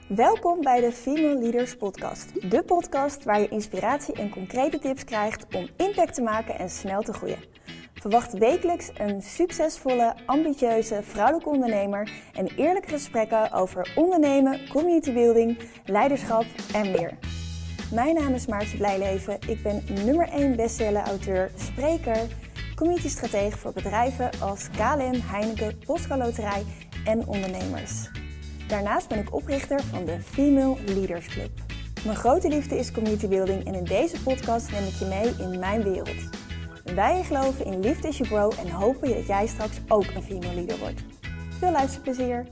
Welkom bij de Female Leaders Podcast. De podcast waar je inspiratie en concrete tips krijgt om impact te maken en snel te groeien. Verwacht wekelijks een succesvolle, ambitieuze vrouwelijke ondernemer en eerlijke gesprekken over ondernemen, communitybuilding, leiderschap en meer. Mijn naam is Maartje Blijleven. Ik ben nummer 1 bestseller-auteur, spreker, community-stratege voor bedrijven als KLM, Heineken, Postco Loterij en ondernemers. Daarnaast ben ik oprichter van de Female Leaders Club. Mijn grote liefde is communitybuilding en in deze podcast neem ik je mee in mijn wereld. Wij geloven in Liefde as you grow en hopen dat jij straks ook een female leader wordt. Veel luisterplezier!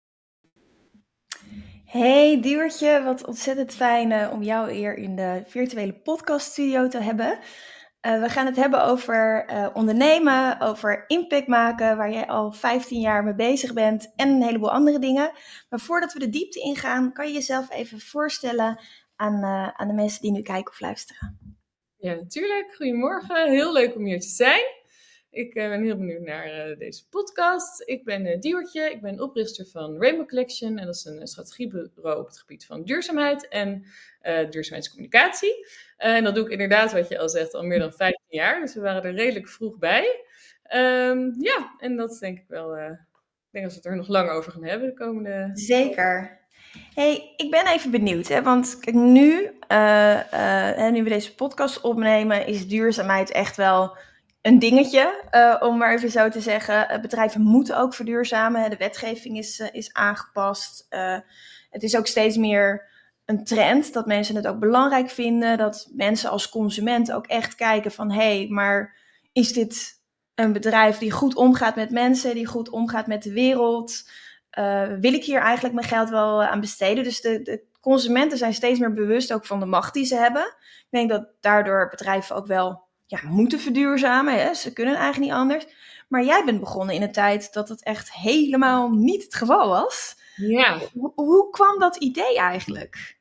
Hey Diewertje, wat ontzettend fijn om jou hier in de virtuele podcaststudio te hebben. We gaan het hebben over ondernemen, over impact maken, waar jij al 15 jaar mee bezig bent en een heleboel andere dingen. Maar voordat we de diepte ingaan, kan je jezelf even voorstellen aan de mensen die nu kijken of luisteren. Ja, natuurlijk. Goedemorgen. Heel leuk om hier te zijn. Ik ben heel benieuwd naar deze podcast. Ik ben Diewertje. Ik ben oprichter van Rainbow Collection. En dat is een strategiebureau op het gebied van duurzaamheid en duurzaamheidscommunicatie. En dat doe ik inderdaad, wat je al zegt, al meer dan 15 jaar. Dus we waren er redelijk vroeg bij. En dat is denk ik wel... ik denk dat we het er nog lang over gaan hebben de komende... Zeker. Hey, ik ben even benieuwd, hè? Want kijk, nu we deze podcast opnemen, is duurzaamheid echt wel een dingetje, om maar even zo te zeggen. Bedrijven moeten ook verduurzamen, de wetgeving is aangepast. Het is ook steeds meer een trend dat mensen het ook belangrijk vinden, dat mensen als consument ook echt kijken van, hé, maar is dit een bedrijf die goed omgaat met mensen, die goed omgaat met de wereld? Wil ik hier eigenlijk mijn geld wel aan besteden? Dus de consumenten zijn steeds meer bewust ook van de macht die ze hebben. Ik denk dat daardoor bedrijven ook wel moeten verduurzamen. Hè? Ze kunnen eigenlijk niet anders. Maar jij bent begonnen in een tijd dat het echt helemaal niet het geval was. Ja. Hoe kwam dat idee eigenlijk?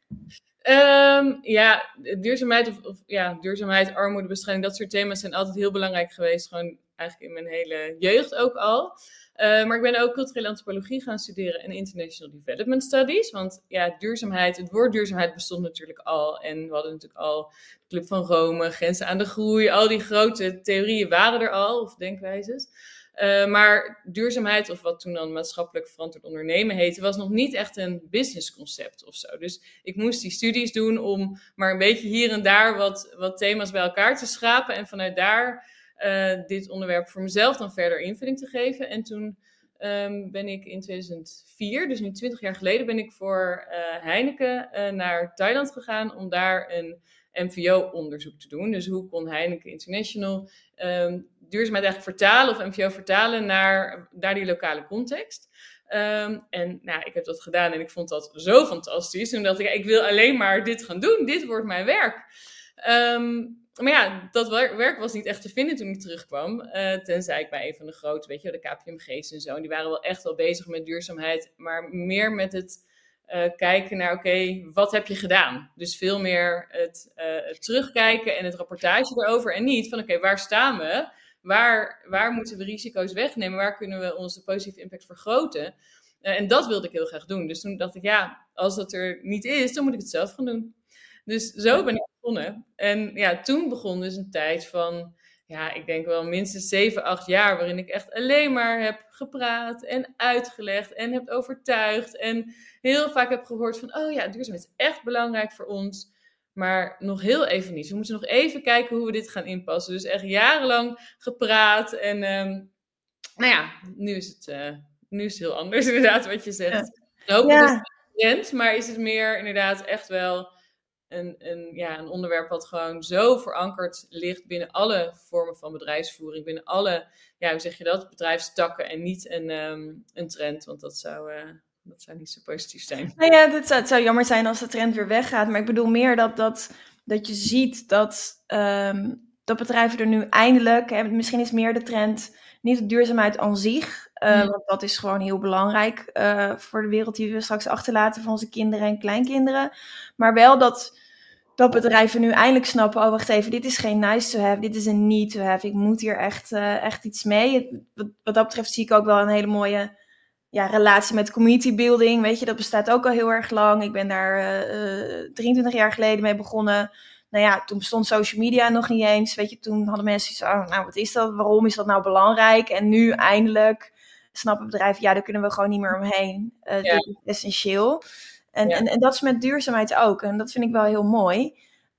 Duurzaamheid, armoedebestrijding, dat soort thema's zijn altijd heel belangrijk geweest. Gewoon eigenlijk in mijn hele jeugd ook al. Maar ik ben ook culturele antropologie gaan studeren en International Development Studies. Want ja, duurzaamheid, het woord duurzaamheid bestond natuurlijk al. En we hadden natuurlijk al de Club van Rome, Grenzen aan de Groei. Al die grote theorieën waren er al, of denkwijzes. Maar duurzaamheid, of wat toen dan maatschappelijk verantwoord ondernemen heette, was nog niet echt een businessconcept of zo. Dus ik moest die studies doen om maar een beetje hier en daar wat thema's bij elkaar te schrapen. En vanuit daar dit onderwerp voor mezelf dan verder invulling te geven. En toen ben ik in 2004, dus nu 20 jaar geleden, ben ik voor Heineken naar Thailand gegaan om daar een MVO-onderzoek te doen. Dus hoe kon Heineken International duurzaamheid eigenlijk vertalen of MVO vertalen naar die lokale context. Ik heb dat gedaan en ik vond dat zo fantastisch. Toen dacht ik wil alleen maar dit gaan doen. Dit wordt mijn werk. Maar ja, dat werk was niet echt te vinden toen ik terugkwam. Tenzij ik bij een van de grote, de KPMG's en zo. En die waren wel echt wel bezig met duurzaamheid. Maar meer met het kijken naar, wat heb je gedaan? Dus veel meer het terugkijken en het rapportage erover. En niet van, waar staan we? Waar moeten we risico's wegnemen? Waar kunnen we onze positieve impact vergroten? En dat wilde ik heel graag doen. Dus toen dacht ik, als dat er niet is, dan moet ik het zelf gaan doen. Dus zo ben ik begonnen. En ja, toen begon dus een tijd van, ik denk wel minstens 7, 8 jaar, waarin ik echt alleen maar heb gepraat en uitgelegd en heb overtuigd. En heel vaak heb gehoord van, duurzaamheid is echt belangrijk voor ons. Maar nog heel even niet. We moeten nog even kijken hoe we dit gaan inpassen. Dus echt jarenlang gepraat. En nu is het heel anders inderdaad wat je zegt. Ja. Hopelijk is het maar is het meer inderdaad echt wel een onderwerp wat gewoon zo verankerd ligt binnen alle vormen van bedrijfsvoering. Binnen alle, bedrijfstakken en niet een trend. Want dat zou niet zo positief zijn. Nou ja, het zou jammer zijn als de trend weer weggaat. Maar ik bedoel meer dat je ziet dat bedrijven er nu eindelijk... misschien is meer de trend niet de duurzaamheid aan zich. Want dat is gewoon heel belangrijk voor de wereld die we straks achterlaten van onze kinderen en kleinkinderen. Maar wel dat bedrijven nu eindelijk snappen, wacht even, dit is geen nice to have, dit is een need to have. Ik moet hier echt iets mee. Wat dat betreft zie ik ook wel een hele mooie relatie met community building, weet je, dat bestaat ook al heel erg lang. Ik ben daar 23 jaar geleden mee begonnen. Nou ja, toen bestond social media nog niet eens. Weet je, toen hadden mensen zo, nou, wat is dat? Waarom is dat nou belangrijk? En nu eindelijk snappen bedrijven, ja, daar kunnen we gewoon niet meer omheen. Dit is essentieel. En dat is met duurzaamheid ook. En dat vind ik wel heel mooi.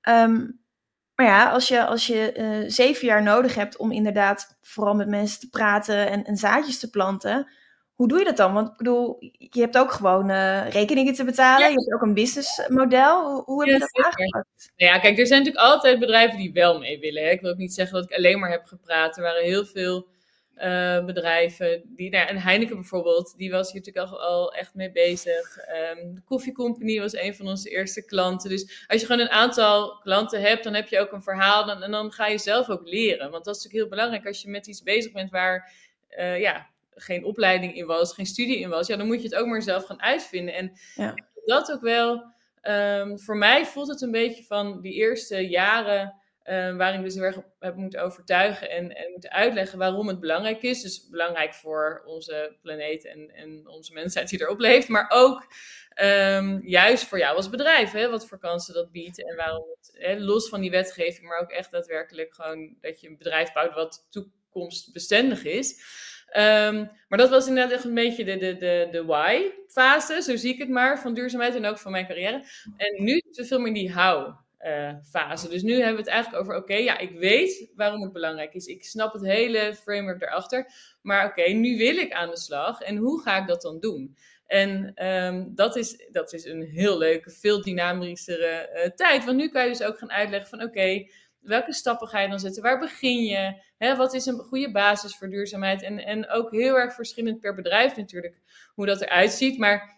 Maar ja, als je 7 jaar nodig hebt om inderdaad vooral met mensen te praten en zaadjes te planten, hoe doe je dat dan? Want ik bedoel, je hebt ook gewoon rekeningen te betalen. Je hebt ook een businessmodel. Hoe heb je dat aangepakt? Nou ja, kijk, er zijn natuurlijk altijd bedrijven die wel mee willen. Hè? Ik wil ook niet zeggen dat ik alleen maar heb gepraat. Er waren heel veel bedrijven. En Heineken bijvoorbeeld, die was hier natuurlijk al echt mee bezig. De Coffee Company was een van onze eerste klanten. Dus als je gewoon een aantal klanten hebt, dan heb je ook een verhaal. En dan ga je zelf ook leren. Want dat is natuurlijk heel belangrijk als je met iets bezig bent waar geen opleiding in was, geen studie in was. Ja, dan moet je het ook maar zelf gaan uitvinden. En dat ook wel. Voor mij voelt het een beetje van die eerste jaren waarin ik dus heel erg heb moeten overtuigen en moeten uitleggen waarom het belangrijk is. Dus belangrijk voor onze planeet en onze mensheid die erop leeft. Maar ook juist voor jou als bedrijf. Hè, wat voor kansen dat biedt en waarom het, los van die wetgeving, maar ook echt daadwerkelijk gewoon dat je een bedrijf bouwt wat toekomstbestendig is. Maar dat was inderdaad echt een beetje de why-fase, zo zie ik het maar, van duurzaamheid en ook van mijn carrière. En nu zitten we veel meer in die how-fase. Dus nu hebben we het eigenlijk over, ik weet waarom het belangrijk is. Ik snap het hele framework daarachter. Maar nu wil ik aan de slag. En hoe ga ik dat dan doen? En dat is een heel leuke, veel dynamischere tijd. Want nu kan je dus ook gaan uitleggen van welke stappen ga je dan zetten? Waar begin je? Wat is een goede basis voor duurzaamheid? En ook heel erg verschillend per bedrijf natuurlijk hoe dat eruit ziet. Maar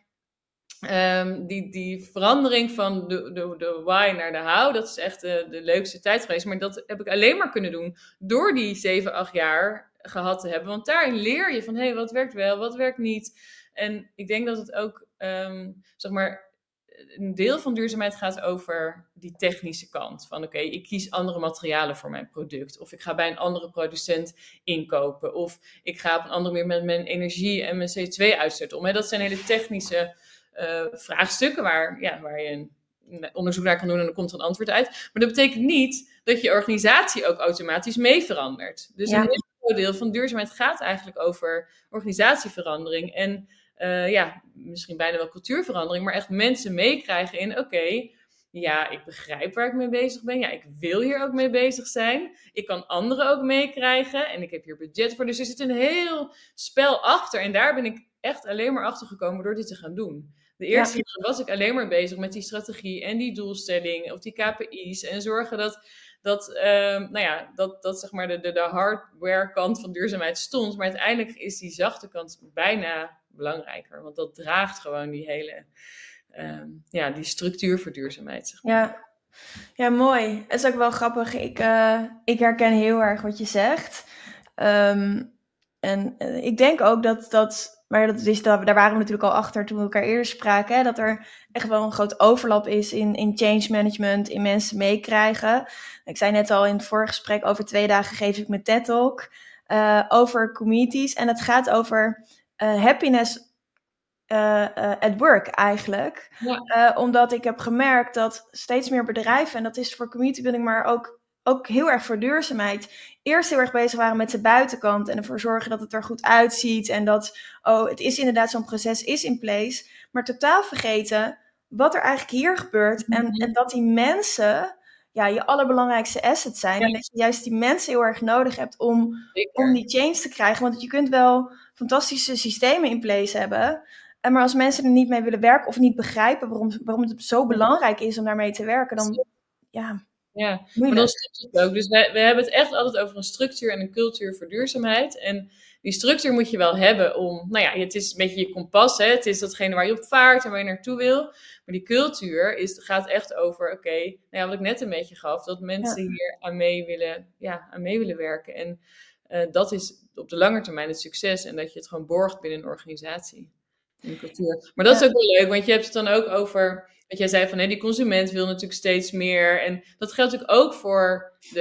die verandering van de why naar de how, dat is echt de leukste tijd geweest. Maar dat heb ik alleen maar kunnen doen door die 7, 8 jaar gehad te hebben. Want daarin leer je van, wat werkt wel, wat werkt niet. En ik denk dat het ook, een deel van duurzaamheid gaat over die technische kant. Van ik kies andere materialen voor mijn product. Of ik ga bij een andere producent inkopen. Of ik ga op een andere manier met mijn energie en mijn CO2-uitstoot om. Dat zijn hele technische vraagstukken waar je een onderzoek naar kan doen en dan komt er een antwoord uit. Maar dat betekent niet dat je organisatie ook automatisch mee verandert. Dus een heel groot deel van duurzaamheid gaat eigenlijk over organisatieverandering en misschien bijna wel cultuurverandering, maar echt mensen meekrijgen in, ik begrijp waar ik mee bezig ben. Ja, ik wil hier ook mee bezig zijn. Ik kan anderen ook meekrijgen en ik heb hier budget voor. Dus er zit een heel spel achter en daar ben ik echt alleen maar achter gekomen door dit te gaan doen. De eerste jaren was ik alleen maar bezig met die strategie en die doelstelling of die KPI's en zorgen dat zeg maar de hardware kant van duurzaamheid stond. Maar uiteindelijk is die zachte kant bijna belangrijker. Want dat draagt gewoon die hele die structuur voor duurzaamheid. Zeg maar. Ja, mooi. Het is ook wel grappig. Ik herken heel erg wat je zegt. En ik denk ook maar daar waren we natuurlijk al achter toen we elkaar eerder spraken, hè, dat er echt wel een groot overlap is in change management, in mensen meekrijgen. Ik zei net al in het vorige gesprek, over 2 dagen geef ik mijn TED Talk over communities. En het gaat over happiness at work eigenlijk. Ja. Omdat ik heb gemerkt dat steeds meer bedrijven, en dat is voor community building, maar ook heel erg voor duurzaamheid, eerst heel erg bezig waren met de buitenkant en ervoor zorgen dat het er goed uitziet en dat, het is inderdaad zo'n proces is in place, maar totaal vergeten wat er eigenlijk hier gebeurt en dat die mensen je allerbelangrijkste asset zijn en dat je juist die mensen heel erg nodig hebt om die change te krijgen, want je kunt wel fantastische systemen in place hebben, maar als mensen er niet mee willen werken of niet begrijpen waarom het zo belangrijk is om daarmee te werken, dan Ja, maar dan stopt het ook. Dus we hebben het echt altijd over een structuur en een cultuur voor duurzaamheid. En die structuur moet je wel hebben om, het is een beetje je kompas, hè? Het is datgene waar je op vaart en waar je naartoe wil. Maar die cultuur gaat echt over, wat ik net een beetje gaf, dat mensen hier aan mee willen werken. En dat is op de lange termijn het succes en dat je het gewoon borgt binnen een organisatie. In de cultuur. Maar dat is ook wel leuk, want je hebt het dan ook over, wat jij zei van die consument wil natuurlijk steeds meer. En dat geldt natuurlijk ook voor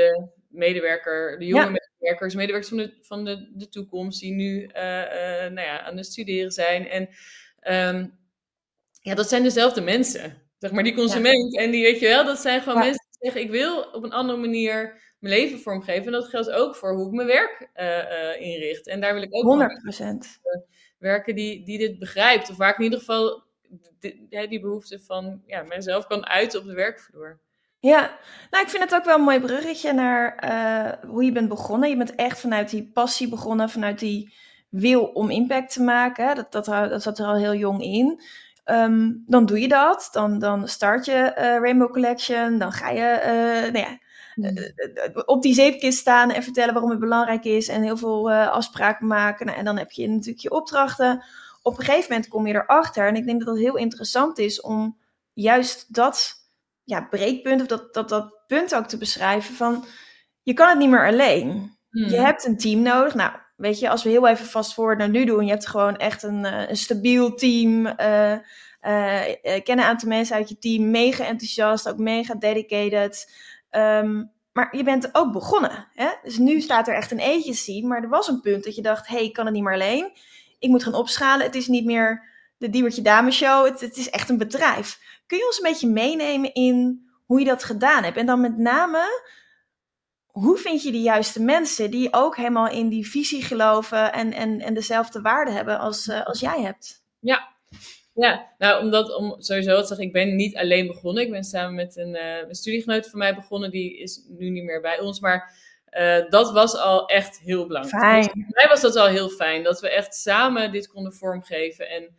medewerker, de jonge medewerkers van de toekomst die nu aan het studeren zijn. En dat zijn dezelfde mensen. Zeg maar die consument en die, weet je wel, dat zijn gewoon mensen die zeggen, ik wil op een andere manier mijn leven vormgeven. En dat geldt ook voor hoe ik mijn werk inricht. En daar wil ik ook 100% werken die dit begrijpt. Of waar ik in ieder geval die behoefte van mijzelf kan uiten op de werkvloer. Ja, nou ik vind het ook wel een mooi bruggetje naar hoe je bent begonnen. Je bent echt vanuit die passie begonnen, vanuit die wil om impact te maken. Dat zat er al heel jong in. Dan doe je dat, dan start je Rainbow Collection, dan ga je op die zeepkist staan en vertellen waarom het belangrijk is en heel veel afspraken maken. Nou, en dan heb je natuurlijk je opdrachten. Op een gegeven moment kom je erachter en ik denk dat het heel interessant is om juist dat breekpunt of dat punt ook te beschrijven van je kan het niet meer alleen. Je hebt een team nodig. Nou, weet je, als we heel even fast forward naar nu doen, je hebt gewoon echt een stabiel team. Ken een aantal mensen uit je team, mega enthousiast, ook mega dedicated. Maar je bent ook begonnen. Hè? Dus nu staat er echt een agency, maar er was een punt dat je dacht, ik kan het niet meer alleen. Ik moet gaan opschalen. Het is niet meer de Diewertje Dameshow. Het is echt een bedrijf. Kun je ons een beetje meenemen in hoe je dat gedaan hebt? En dan met name, hoe vind je de juiste mensen die ook helemaal in die visie geloven en dezelfde waarden hebben als jij hebt? Ja, nou, om sowieso te zeggen, ik ben niet alleen begonnen. Ik ben samen met een studiegenoot van mij begonnen. Die is nu niet meer bij ons, maar dat was al echt heel belangrijk. Fijn. Dus voor mij was dat al heel fijn, dat we echt samen dit konden vormgeven. En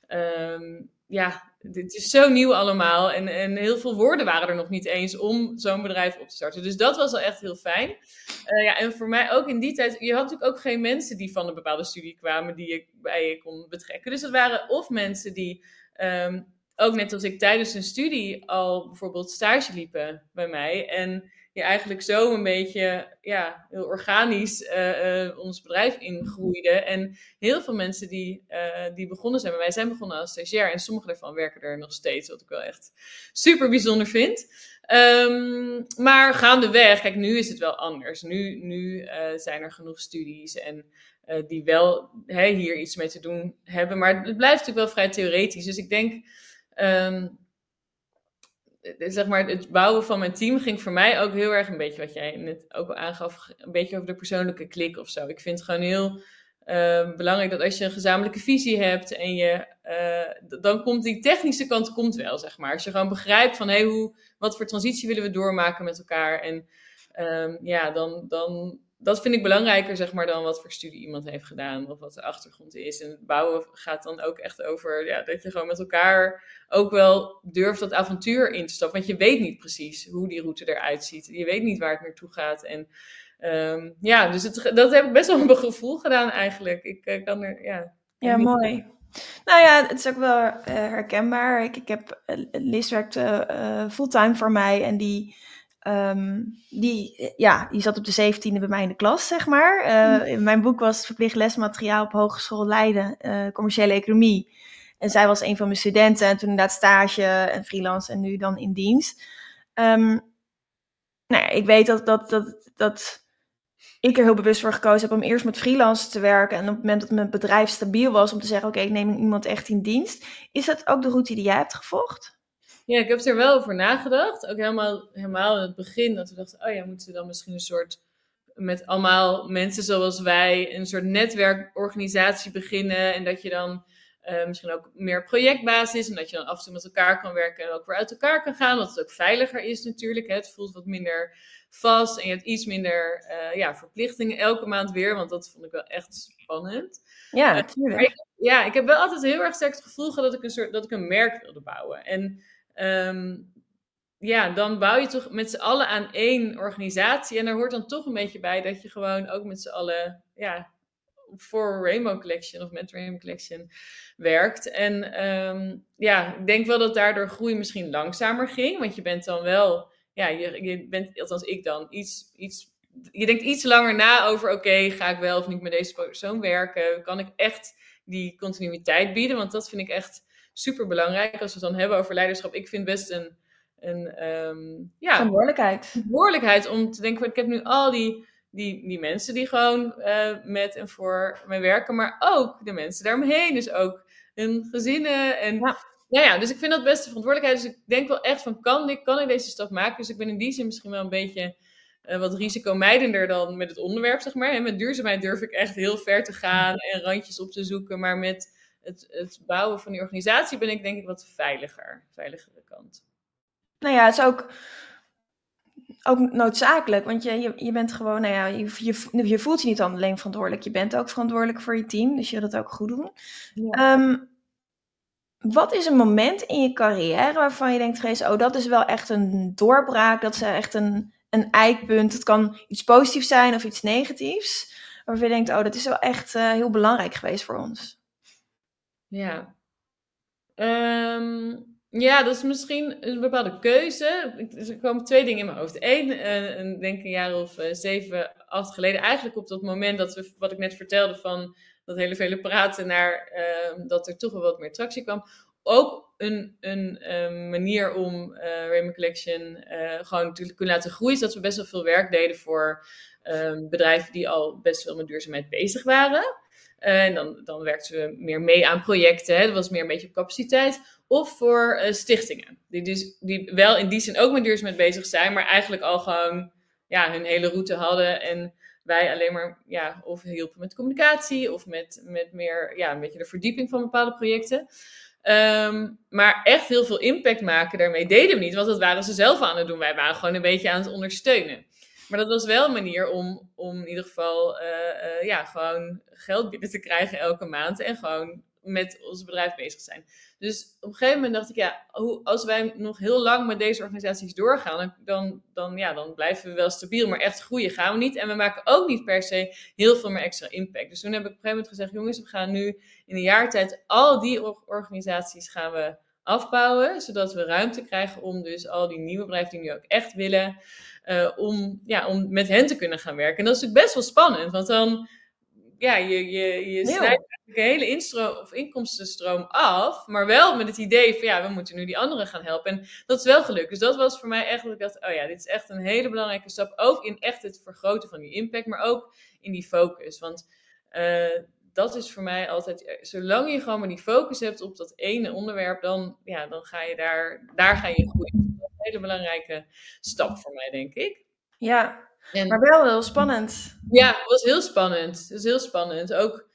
dit is zo nieuw allemaal. En heel veel woorden waren er nog niet eens om zo'n bedrijf op te starten. Dus dat was al echt heel fijn. En voor mij ook in die tijd, je had natuurlijk ook geen mensen die van een bepaalde studie kwamen die je bij je kon betrekken. Dus dat waren of mensen die, ook net als ik tijdens een studie al bijvoorbeeld stage liepen bij mij. En je eigenlijk zo een beetje, heel organisch ons bedrijf ingroeide. En heel veel mensen die begonnen zijn bij mij, zijn begonnen als stagiair. En sommige daarvan werken er nog steeds, wat ik wel echt super bijzonder vind. Maar gaandeweg, kijk, nu is het wel anders. Nu zijn er genoeg studies en die wel hier iets mee te doen hebben. Maar het blijft natuurlijk wel vrij theoretisch. Dus ik denk, zeg maar, het bouwen van mijn team ging voor mij ook heel erg een beetje, wat jij net ook al aangaf, een beetje over de persoonlijke klik of zo. Ik vind het gewoon heel belangrijk dat als je een gezamenlijke visie hebt en dan komt die technische kant wel, zeg maar. Als je gewoon begrijpt van, wat voor transitie willen we doormaken met elkaar. En dan dat vind ik belangrijker, zeg maar, dan wat voor studie iemand heeft gedaan of wat de achtergrond is. En het bouwen gaat dan ook echt over dat je gewoon met elkaar ook wel durft dat avontuur in te stappen. Want je weet niet precies hoe die route eruit ziet. Je weet niet waar het naartoe gaat. En dus dat heb ik best wel een gevoel gedaan eigenlijk. Ik kan er, Ja, mooi. Nou ja, het is ook wel herkenbaar. Ik heb Liz werkt fulltime voor mij en die zat op de 17e bij mij in de klas, zeg maar. In mijn boek was verplicht lesmateriaal op Hogeschool Leiden, commerciële economie. En zij was een van mijn studenten en toen inderdaad stage en freelance en nu dan in dienst. Ik weet dat ik er heel bewust voor gekozen heb om eerst met freelance te werken. En op het moment dat mijn bedrijf stabiel was, om te zeggen, oké, ik neem iemand echt in dienst. Is dat ook de route die jij hebt gevolgd? Ja, ik heb er wel over nagedacht. Ook helemaal in het begin. Dat we dachten, moeten we dan misschien een soort, met allemaal mensen zoals wij, een soort netwerkorganisatie beginnen. En dat je dan misschien ook meer projectbasis. En dat je dan af en toe met elkaar kan werken en ook weer uit elkaar kan gaan. Dat het ook veiliger is natuurlijk. Hè. Het voelt wat minder vast. En je hebt iets minder verplichtingen elke maand weer. Want dat vond ik wel echt spannend. Ja, natuurlijk. Ik heb wel altijd heel erg sterk het gevoel gehad dat ik een merk wilde bouwen. En dan bouw je toch met z'n allen aan één organisatie. En er hoort dan toch een beetje bij dat je gewoon ook met z'n allen voor Rainbow Collection of met Rainbow Collection werkt. En ik denk wel dat daardoor groei misschien langzamer ging. Want je bent dan wel, je bent, althans ik dan, je denkt iets langer na over, ga ik wel of niet met deze persoon werken? Kan ik echt die continuïteit bieden? Want dat vind ik echt super belangrijk als we het dan hebben over leiderschap. Ik vind best een verantwoordelijkheid om te denken, ik heb nu al die mensen die gewoon met en voor mij werken, maar ook de mensen daaromheen. Dus ook hun gezinnen. En dus ik vind dat best de verantwoordelijkheid. Dus ik denk wel echt van, kan ik deze stap maken? Dus ik ben in die zin misschien wel een beetje wat risicomijdender dan met het onderwerp, zeg maar. En met duurzaamheid durf ik echt heel ver te gaan en randjes op te zoeken. Maar met het bouwen van die organisatie ben ik denk ik wat veiligere kant. Nou ja, het is ook noodzakelijk, want je bent gewoon, je voelt je niet alleen verantwoordelijk, je bent ook verantwoordelijk voor je team, dus je wil dat ook goed doen. Ja. Wat is een moment in je carrière waarvan je denkt, Grace, dat is wel echt een doorbraak, dat is echt een eikpunt. Het kan iets positiefs zijn of iets negatiefs, waarvan je denkt, dat is wel echt heel belangrijk geweest voor ons. Ja. Ja, dat is misschien een bepaalde keuze. Er komen 2 dingen in mijn hoofd. Eén, denk een jaar of 7, 8 geleden. Eigenlijk op dat moment wat ik net vertelde van dat hele vele praten naar dat er toch wel wat meer tractie kwam. Ook een manier om Rainbow Collection gewoon natuurlijk kunnen laten groeien. Is dat we best wel veel werk deden voor bedrijven die al best veel met duurzaamheid bezig waren. En dan werkten we meer mee aan projecten. Hè. Dat was meer een beetje op capaciteit. Of voor stichtingen. Die wel in die zin ook met duurzaamheid bezig zijn. Maar eigenlijk al gewoon hun hele route hadden. En wij alleen maar of hielpen met communicatie. Of met meer een beetje de verdieping van bepaalde projecten. Maar echt heel veel impact maken daarmee deden we niet. Want dat waren ze zelf aan het doen. Wij waren gewoon een beetje aan het ondersteunen. Maar dat was wel een manier om in ieder geval gewoon geld binnen te krijgen elke maand. En gewoon met ons bedrijf bezig zijn. Dus op een gegeven moment dacht ik, als wij nog heel lang met deze organisaties doorgaan, dan blijven we wel stabiel. Maar echt groeien gaan we niet. En we maken ook niet per se heel veel meer extra impact. Dus toen heb ik op een gegeven moment gezegd, jongens, we gaan nu in een jaar tijd al die organisaties gaan we afbouwen. Zodat we ruimte krijgen om dus al die nieuwe bedrijven die nu ook echt willen, om met hen te kunnen gaan werken. En dat is natuurlijk best wel spannend, want dan je snijdt een hele inkomstenstroom af, maar wel met het idee van we moeten nu die anderen gaan helpen. En dat is wel gelukt. Dus dat was voor mij echt dat ik dacht, dit is echt een hele belangrijke stap. Ook in echt het vergroten van die impact, maar ook in die focus. Want dat is voor mij altijd, zolang je gewoon maar die focus hebt op dat ene onderwerp, dan ga je daar ga je groeien. Dat is een hele belangrijke stap voor mij, denk ik. Ja. Maar wel heel spannend. Ja, het was heel spannend. Het is heel spannend. Ook,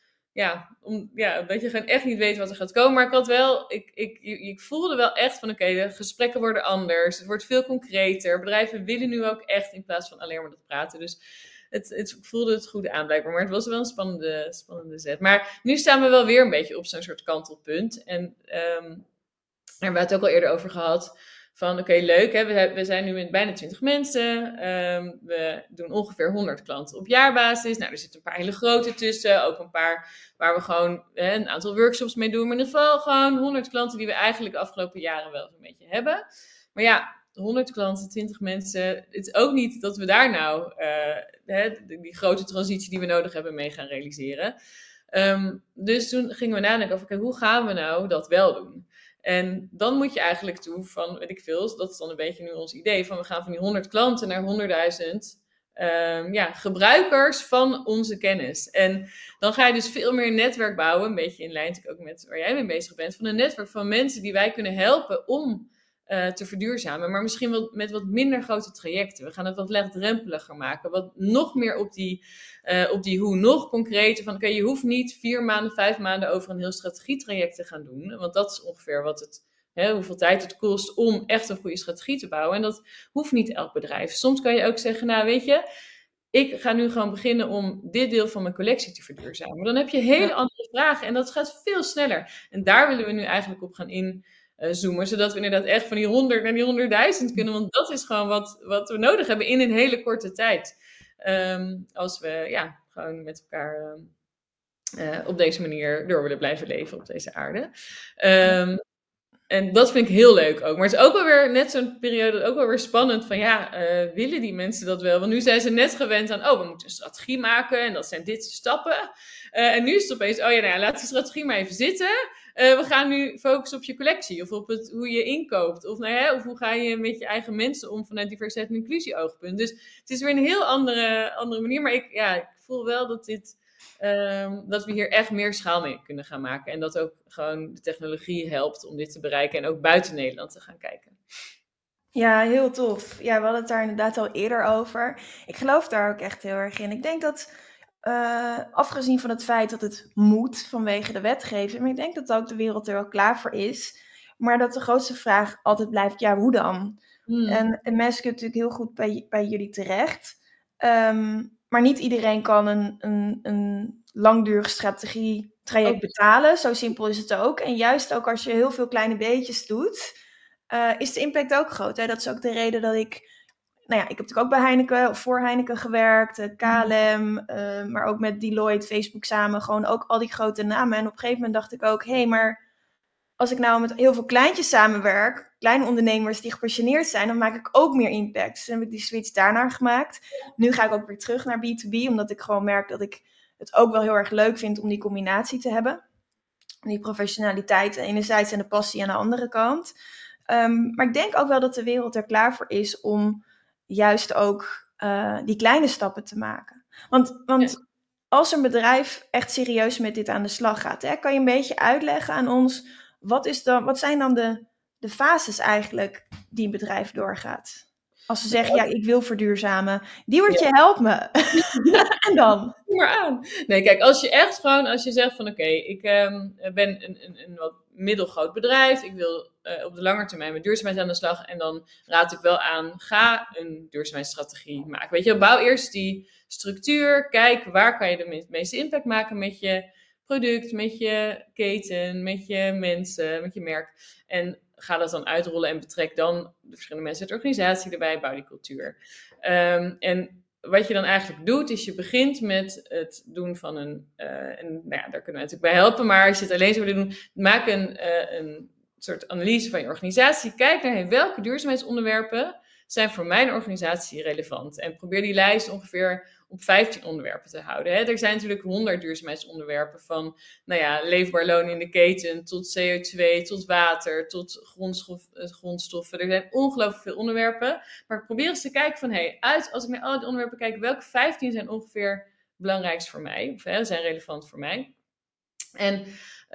dat je gewoon echt niet weet wat er gaat komen. Maar ik had wel, ik voelde wel echt van, de gesprekken worden anders. Het wordt veel concreter. Bedrijven willen nu ook echt in plaats van alleen maar dat praten. Dus ik voelde het goed aan blijkbaar. Maar het was wel een spannende zet. Maar nu staan we wel weer een beetje op zo'n soort kantelpunt. En daar hebben we het ook al eerder over gehad. Van leuk, hè? We zijn nu met bijna 20 mensen. We doen ongeveer 100 klanten op jaarbasis. Nou, er zitten een paar hele grote tussen. Ook een paar waar we gewoon een aantal workshops mee doen. Maar in ieder geval gewoon 100 klanten die we eigenlijk de afgelopen jaren wel een beetje hebben. Maar 100 klanten, 20 mensen. Het is ook niet dat we daar nou die grote transitie die we nodig hebben mee gaan realiseren. Dus toen gingen we nadenken over, hoe gaan we nou dat wel doen? En dan moet je eigenlijk toe van, weet ik veel, dat is dan een beetje nu ons idee, van we gaan van die 100 klanten naar 100.000 gebruikers van onze kennis. En dan ga je dus veel meer netwerk bouwen, een beetje in lijn natuurlijk ook met waar jij mee bezig bent, van een netwerk van mensen die wij kunnen helpen om te verduurzamen, maar misschien wel met wat minder grote trajecten. We gaan het wat laagdrempeliger maken, wat nog meer op die hoe, nog concreter van, je hoeft niet 4 maanden, 5 maanden over een heel strategietraject te gaan doen, want dat is ongeveer wat hoeveel tijd het kost om echt een goede strategie te bouwen. En dat hoeft niet elk bedrijf. Soms kan je ook zeggen, weet je, ik ga nu gewoon beginnen om dit deel van mijn collectie te verduurzamen. Dan heb je hele andere vragen en dat gaat veel sneller. En daar willen we nu eigenlijk op gaan inzoomen, zodat we inderdaad echt van die 100 naar die 100.000 kunnen. Want dat is gewoon wat we nodig hebben in een hele korte tijd. Als we gewoon met elkaar op deze manier door willen blijven leven op deze aarde. En dat vind ik heel leuk ook. Maar het is ook wel weer net zo'n periode, ook wel weer spannend van willen die mensen dat wel? Want nu zijn ze net gewend aan, we moeten een strategie maken en dat zijn dit de stappen. En nu is het opeens, laat die strategie maar even zitten. we gaan nu focussen op je collectie of op hoe je inkoopt. Of hoe ga je met je eigen mensen om vanuit diversiteit en inclusie oogpunt. Dus het is weer een heel andere manier. Maar ik voel wel dat we hier echt meer schaal mee kunnen gaan maken. En dat ook gewoon de technologie helpt om dit te bereiken. En ook buiten Nederland te gaan kijken. Ja, heel tof. Ja, we hadden het daar inderdaad al eerder over. Ik geloof daar ook echt heel erg in. Ik denk dat, afgezien van het feit dat het moet vanwege de wetgeving, maar ik denk dat ook de wereld er wel klaar voor is. Maar dat de grootste vraag altijd blijft, ja, hoe dan? En mensen kunnen natuurlijk heel goed bij jullie terecht. Maar niet iedereen kan een langdurig strategietraject betalen. Zo simpel is het ook. En juist ook als je heel veel kleine beetjes doet, is de impact ook groot. Hè? Dat is ook de reden dat ik heb natuurlijk ook bij Heineken of voor Heineken gewerkt, KLM, maar ook met Deloitte, Facebook samen, gewoon ook al die grote namen. En op een gegeven moment dacht ik ook, maar als ik nou met heel veel kleintjes samenwerk, kleine ondernemers die gepassioneerd zijn, dan maak ik ook meer impact. Dus dan heb ik die switch daarnaar gemaakt. Nu ga ik ook weer terug naar B2B, omdat ik gewoon merk dat ik het ook wel heel erg leuk vind om die combinatie te hebben. Die professionaliteit enerzijds en de passie aan de andere kant. Maar ik denk ook wel dat de wereld er klaar voor is om juist ook die kleine stappen te maken. Want als een bedrijf echt serieus met dit aan de slag gaat, kan je een beetje uitleggen aan ons, wat zijn dan de fases eigenlijk die een bedrijf doorgaat? Als ze zeggen, ik wil verduurzamen. Diewertje, help me. En dan? Maar aan. Nee, kijk, als je zegt van ik ben een wat middelgroot bedrijf. Ik wil op de lange termijn met duurzaamheid aan de slag. En dan raad ik wel aan, ga een duurzaamheidsstrategie maken. Weet je, bouw eerst die structuur. Kijk, waar kan je de meeste impact maken met je product, met je keten, met je mensen, met je merk. En ga dat dan uitrollen en betrek dan de verschillende mensen uit de organisatie erbij. Bouw die cultuur. En wat je dan eigenlijk doet, is je begint met het doen van daar kunnen we natuurlijk bij helpen, maar als je het alleen zou willen doen, maak een soort analyse van je organisatie. Kijk naar welke duurzaamheidsonderwerpen zijn voor mijn organisatie relevant. En probeer die lijst ongeveer op 15 onderwerpen te houden. Hè. Er zijn natuurlijk 100 duurzaamheidsonderwerpen van leefbaar loon in de keten, tot CO2, tot water, tot grondstoffen. Er zijn ongelooflijk veel onderwerpen. Maar probeer eens te kijken van, als ik naar alle die onderwerpen kijk, welke 15 zijn ongeveer belangrijkst voor mij? Of zijn relevant voor mij? En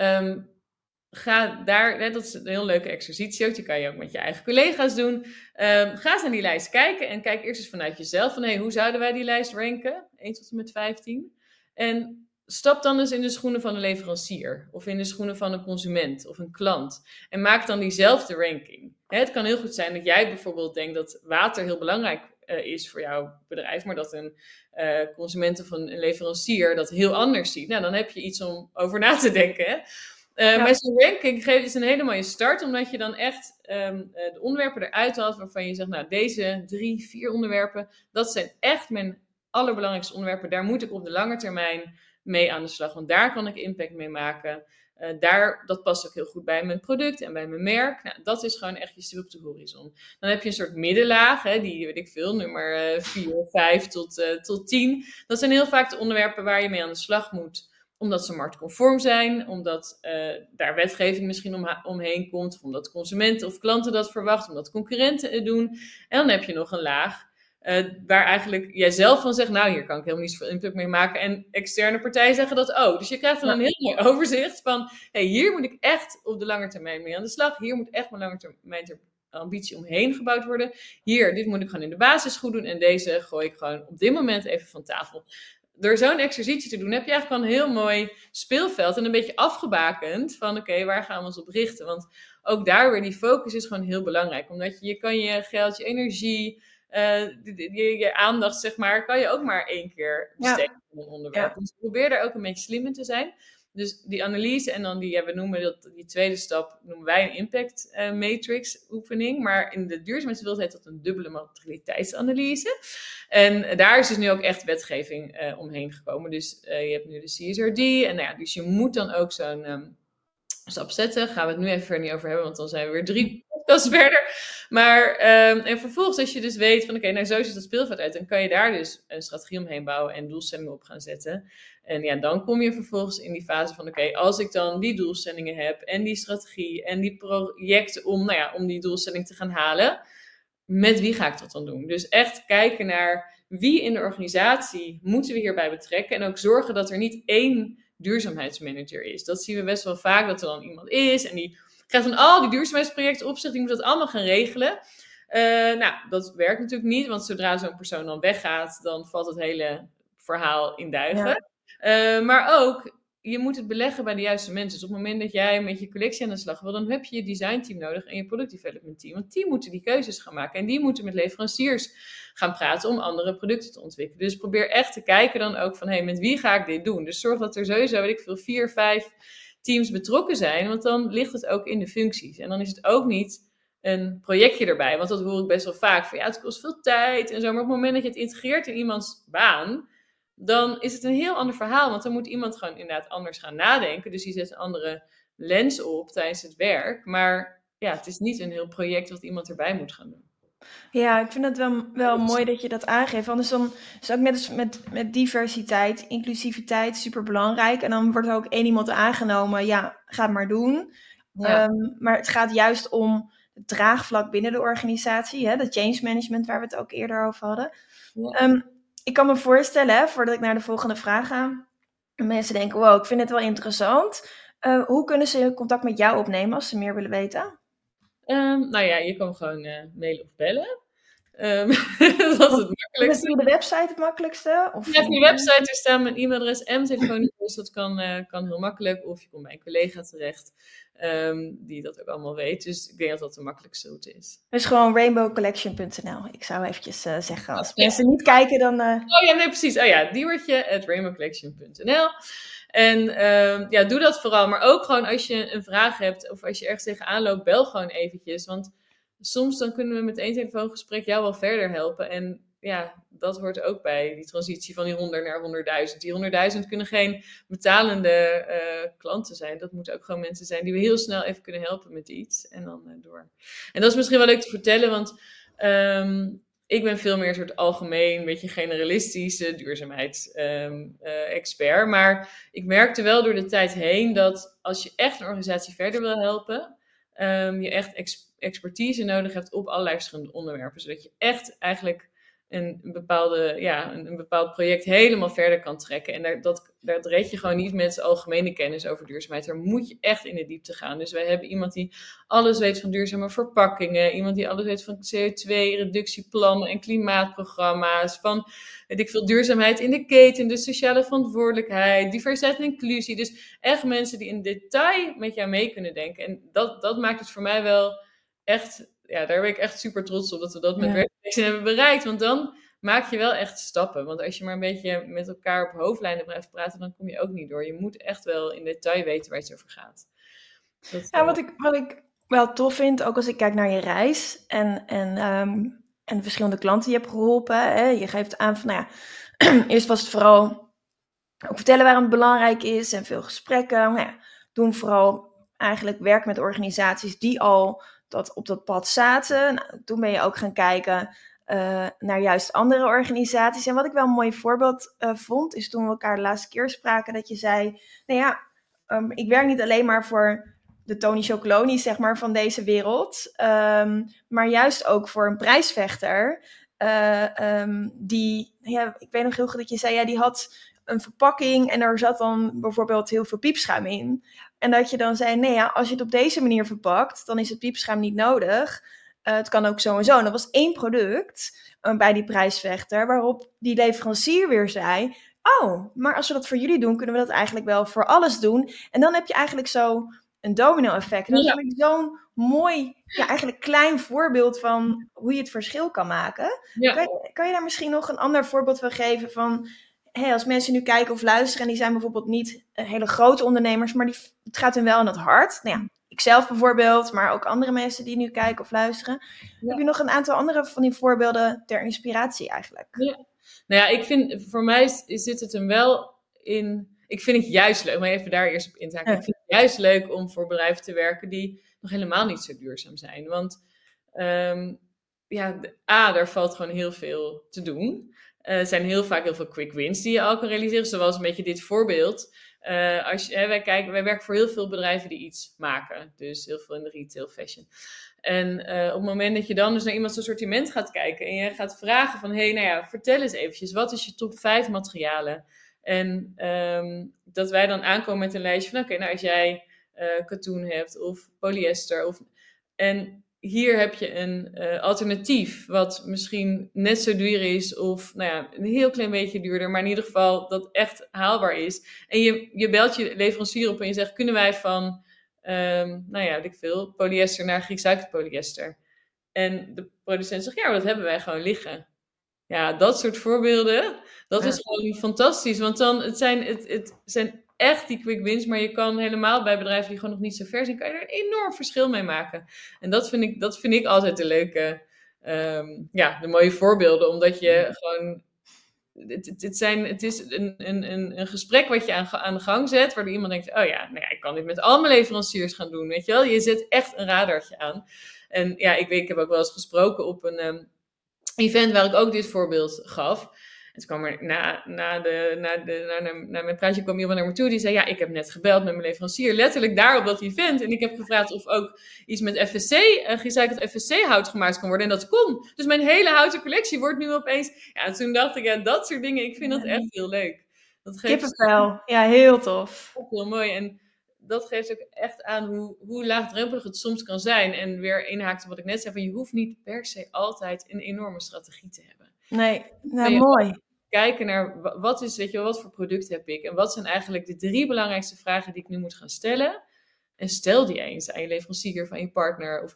ga daar, dat is een heel leuke exercitie ook, die kan je ook met je eigen collega's doen. Ga eens naar die lijst kijken en kijk eerst eens vanuit jezelf van hoe zouden wij die lijst ranken? 1 tot en met 15. En stap dan eens in de schoenen van een leverancier of in de schoenen van een consument of een klant en maak dan diezelfde ranking. Het kan heel goed zijn dat jij bijvoorbeeld denkt dat water heel belangrijk is voor jouw bedrijf, maar dat een consument of een leverancier dat heel anders ziet. Nou, dan heb je iets om over na te denken, hè? Maar zo'n ranking is een hele mooie start, omdat je dan echt de onderwerpen eruit haalt waarvan je zegt, deze 3, 4 onderwerpen, dat zijn echt mijn allerbelangrijkste onderwerpen. Daar moet ik op de lange termijn mee aan de slag, want daar kan ik impact mee maken. Dat past ook heel goed bij mijn product en bij mijn merk. Nou, dat is gewoon echt je stip op de horizon. Dan heb je een soort middenlaag, die weet ik veel, nummer 4, 5 tot 10. Dat zijn heel vaak de onderwerpen waar je mee aan de slag moet, omdat ze marktconform zijn, omdat daar wetgeving misschien omheen komt, of omdat consumenten of klanten dat verwachten, omdat concurrenten het doen. En dan heb je nog een laag waar eigenlijk jij zelf van zegt, hier kan ik helemaal niet zoveel impact mee maken. En externe partijen zeggen dat ook. Dus je krijgt dan een heel mooi overzicht van, hier moet ik echt op de lange termijn mee aan de slag. Hier moet echt mijn lange termijn ambitie omheen gebouwd worden. Dit moet ik gewoon in de basis goed doen. En deze gooi ik gewoon op dit moment even van tafel. Door zo'n exercitie te doen, heb je eigenlijk al een heel mooi speelveld en een beetje afgebakend van waar gaan we ons op richten? Want ook daar weer die focus is gewoon heel belangrijk. Omdat je kan je geld, je energie, je aandacht, zeg maar, kan je ook maar 1 keer besteden in een onderwerp. Dus probeer daar ook een beetje slim in te zijn. Dus die analyse en dan we noemen die tweede stap, noemen wij een impact matrix oefening. Maar in de duurzaamheidswereld heet dat een dubbele materialiteitsanalyse. En daar is dus nu ook echt wetgeving omheen gekomen. Dus je hebt nu de CSRD. En dus je moet dan ook zo'n stap zetten. Gaan we het nu even verder niet over hebben, want dan zijn we weer 3 podcasts verder. Maar, en vervolgens als je dus weet van oké, nou zo ziet dat speelveld uit, dan kan je daar dus een strategie omheen bouwen en doelstellingen op gaan zetten. En ja, dan kom je vervolgens in die fase van oké, als ik dan die doelstellingen heb en die strategie en die projecten om die doelstelling te gaan halen, met wie ga ik dat dan doen? Dus echt kijken naar wie in de organisatie moeten we hierbij betrekken en ook zorgen dat er niet één duurzaamheidsmanager is. Dat zien we best wel vaak, dat er dan iemand is en die krijgt dan al die duurzaamheidsprojecten op zich, die moet dat allemaal gaan regelen. Nou, dat werkt natuurlijk niet, want zodra zo'n persoon dan weggaat, dan valt het hele verhaal in duigen. Ja. Maar ook, je moet het beleggen bij de juiste mensen. Dus op het moment dat jij met je collectie aan de slag wil, dan heb je je designteam nodig en je product development team. Want die moeten die keuzes gaan maken en die moeten met leveranciers gaan praten om andere producten te ontwikkelen. Dus probeer echt te kijken dan ook van, met wie ga ik dit doen? Dus zorg dat er sowieso, 4, 5 teams betrokken zijn, want dan ligt het ook in de functies. En dan is het ook niet een projectje erbij, want dat hoor ik best wel vaak van, het kost veel tijd en zo. Maar op het moment dat je het integreert in iemands baan, dan is het een heel ander verhaal, want dan moet iemand gewoon inderdaad anders gaan nadenken. Dus die zet een andere lens op tijdens het werk. Maar ja, het is niet een heel project wat iemand erbij moet gaan doen. Ja, ik vind het wel mooi dat je dat aangeeft. Anders dan is ook net als met diversiteit, inclusiviteit super belangrijk. En dan wordt er ook één iemand aangenomen, ga het maar doen. Ja. Maar het gaat juist om het draagvlak binnen de organisatie, de change management waar we het ook eerder over hadden. Ja. Ik kan me voorstellen, voordat ik naar de volgende vraag ga, mensen denken, wow, ik vind het wel interessant. Hoe kunnen ze contact met jou opnemen als ze meer willen weten? Je kan gewoon mailen of bellen. Dat is het makkelijkste. Is via de website het makkelijkste? Of via de website staat mijn e-mailadres en telefoonnummer, dus dat kan heel makkelijk. Of je komt bij een collega terecht die dat ook allemaal weet. Dus ik denk dat dat de makkelijkste route is. Dus gewoon rainbowcollection.nl. Ik zou eventjes zeggen, als mensen niet kijken, dan... precies. Diewertje@rainbowcollection.nl. En doe dat vooral. Maar ook gewoon als je een vraag hebt of als je ergens tegenaan loopt, bel gewoon eventjes. Want soms dan kunnen we met 1 telefoongesprek jou wel verder helpen. En ja, dat hoort ook bij die transitie van die 100 naar 100.000. Die 100.000 kunnen geen betalende klanten zijn. Dat moeten ook gewoon mensen zijn die we heel snel even kunnen helpen met iets. En dan door. En dat is misschien wel leuk te vertellen, want ik ben veel meer een soort algemeen, een beetje generalistische duurzaamheidsexpert. Maar ik merkte wel door de tijd heen dat als je echt een organisatie verder wil helpen, je echt expertise nodig hebt op allerlei verschillende onderwerpen. Zodat je echt eigenlijk een bepaald project helemaal verder kan trekken. En daar red je gewoon niet met algemene kennis over duurzaamheid. Daar moet je echt in de diepte gaan. Dus wij hebben iemand die alles weet van duurzame verpakkingen. Iemand die alles weet van CO2-reductieplannen en klimaatprogramma's. Van, duurzaamheid in de keten, dus sociale verantwoordelijkheid, diversiteit en inclusie. Dus echt mensen die in detail met jou mee kunnen denken. En dat maakt het voor mij wel echt... Ja, daar ben ik echt super trots op dat we dat met Werkcollection hebben bereikt. Want dan maak je wel echt stappen. Want als je maar een beetje met elkaar op hoofdlijnen blijft praten, dan kom je ook niet door. Je moet echt wel in detail weten waar het over gaat. Wat ik wel tof vind, ook als ik kijk naar je reis en de verschillende klanten die je hebt geholpen. Hè, je geeft aan van, eerst was het vooral ook vertellen waarom het belangrijk is en veel gesprekken. Doen vooral eigenlijk werken met organisaties die al op dat pad zaten. Toen ben je ook gaan kijken naar juist andere organisaties. En wat ik wel een mooi voorbeeld vond, is toen we elkaar de laatste keer spraken, dat je zei, ik werk niet alleen maar voor de Tony Chocoloni, zeg maar, van deze wereld, maar juist ook voor een prijsvechter, ik weet nog heel goed dat je zei, die had een verpakking en er zat dan bijvoorbeeld heel veel piepschuim in. En dat je dan zei, als je het op deze manier verpakt, dan is het piepschuim niet nodig. Het kan ook zo en zo. En dat was 1 product bij die prijsvechter, waarop die leverancier weer zei, maar als we dat voor jullie doen, kunnen we dat eigenlijk wel voor alles doen. En dan heb je eigenlijk zo een domino-effect. En dat vind ik zo'n mooi, eigenlijk klein voorbeeld van hoe je het verschil kan maken. Ja. Kan je daar misschien nog een ander voorbeeld van geven van... als mensen nu kijken of luisteren en die zijn bijvoorbeeld niet hele grote ondernemers, maar het gaat hun wel aan het hart. Ikzelf bijvoorbeeld, maar ook andere mensen die nu kijken of luisteren. Ja. Heb je nog een aantal andere van die voorbeelden ter inspiratie eigenlijk? Ja. Ik vind, voor mij zit het hem wel in... ik vind het juist leuk, maar even daar eerst op in te haken. Ja. Ik vind het juist leuk om voor bedrijven te werken die nog helemaal niet zo duurzaam zijn. Want daar valt gewoon heel veel te doen. Er zijn heel vaak heel veel quick wins die je al kan realiseren. Zoals een beetje dit voorbeeld. Wij werken voor heel veel bedrijven die iets maken. Dus heel veel in de retail, fashion. En op het moment dat je dan dus naar iemands assortiment gaat kijken en je gaat vragen van, vertel eens eventjes, wat is je top 5 materialen? En dat wij dan aankomen met een lijstje van, oké, als jij katoen hebt of polyester. En hier heb je een alternatief wat misschien net zo duur is of een heel klein beetje duurder, maar in ieder geval dat echt haalbaar is. En je belt je leverancier op en je zegt, kunnen wij van weet ik veel, polyester naar gerecycled polyester. En de producent zegt, ja, dat hebben wij gewoon liggen. Ja, dat soort voorbeelden, dat is gewoon fantastisch. Want dan, het zijn echt die quick wins, maar je kan helemaal bij bedrijven die gewoon nog niet zo ver zijn, kan je er een enorm verschil mee maken. En dat vind ik altijd de leuke, de mooie voorbeelden, omdat je gewoon... Het is een gesprek wat je aan de gang zet, waardoor iemand denkt, ik kan dit met al mijn leveranciers gaan doen, weet je wel. Je zet echt een radartje aan. En ik heb ook wel eens gesproken op een event waar ik ook dit voorbeeld gaf. En toen kwam er na mijn praatje kwam iemand naar me toe die zei, ik heb net gebeld met mijn leverancier, letterlijk daar op dat event. En ik heb gevraagd of ook iets met FSC, gerecycled FSC hout gemaakt kan worden. En dat kon. Dus mijn hele houten collectie wordt nu opeens... Ja, en toen dacht ik, dat soort dingen, ik vind dat echt heel leuk. Dat geeft Kippenvel, ja, heel tof. Heel mooi. En dat geeft ook echt aan hoe laagdrempelig het soms kan zijn. En weer inhaakt op wat ik net zei, van je hoeft niet per se altijd een enorme strategie te hebben. Nee, mooi. Kijken naar wat voor product heb ik en wat zijn eigenlijk de 3 belangrijkste vragen die ik nu moet gaan stellen. En stel die eens aan je leverancier, van je partner.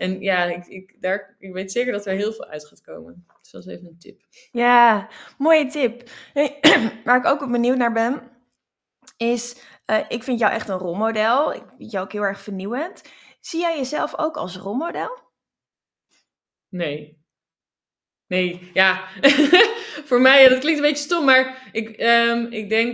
Ik weet zeker dat er heel veel uit gaat komen. Dus dat is even een tip. Ja, mooie tip. Waar ik ook benieuwd naar ben, is, ik vind jou echt een rolmodel. Ik vind jou ook heel erg vernieuwend. Zie jij jezelf ook als rolmodel? Nee, ja. Voor mij, dat klinkt een beetje stom, maar ik denk...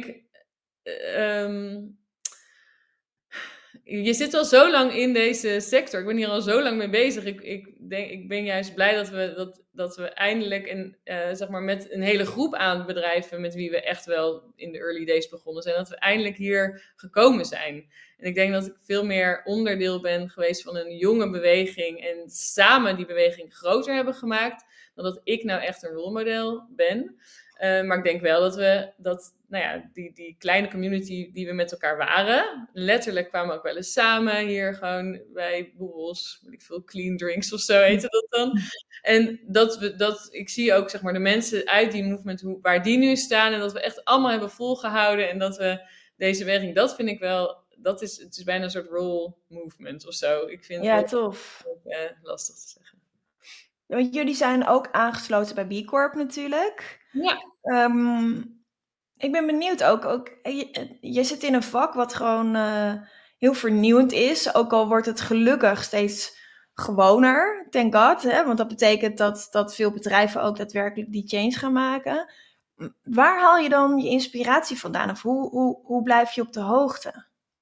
je zit al zo lang in deze sector. Ik ben hier al zo lang mee bezig. Ik ben juist blij dat we eindelijk met een hele groep aan bedrijven met wie we echt wel in de early days begonnen zijn, dat we eindelijk hier gekomen zijn. En ik denk dat ik veel meer onderdeel ben geweest van een jonge beweging en samen die beweging groter hebben gemaakt, dan dat ik nou echt een rolmodel ben. Maar ik denk wel dat die kleine community die we met elkaar waren, letterlijk kwamen we ook wel eens samen hier gewoon bij borrels, weet ik veel, clean drinks of zo heette dat dan. En ik zie ook zeg maar de mensen uit die movement, waar die nu staan en dat we echt allemaal hebben volgehouden en dat we deze beweging, dat vind ik wel, het is bijna een soort role movement of zo. Ik vind het tof. Ook, lastig te zeggen. Want jullie zijn ook aangesloten bij B Corp natuurlijk. Ja. Ik ben benieuwd ook je zit in een vak wat gewoon heel vernieuwend is. Ook al wordt het gelukkig steeds gewoner, thank God. Hè? Want dat betekent dat veel bedrijven ook daadwerkelijk die change gaan maken. Waar haal je dan je inspiratie vandaan? Of hoe blijf je op de hoogte?